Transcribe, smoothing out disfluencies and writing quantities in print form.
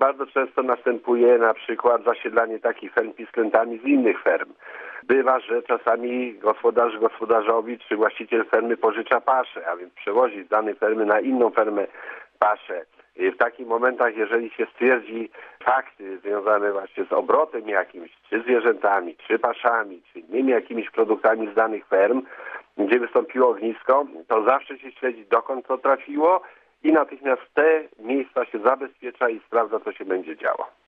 bardzo często następuje na przykład zasiedlanie takich ferm pisklętami z innych ferm. Bywa, że czasami gospodarzowi czy właściciel fermy pożycza paszę, a więc przewozi z danej fermy na inną fermę paszę. W takich momentach, jeżeli się stwierdzi fakty związane właśnie z obrotem jakimś, czy zwierzętami, czy paszami, czy innymi jakimiś produktami z danych ferm, gdzie wystąpiło ognisko, to zawsze się śledzi, dokąd to trafiło i natychmiast te miejsca się zabezpiecza i sprawdza, co się będzie działo.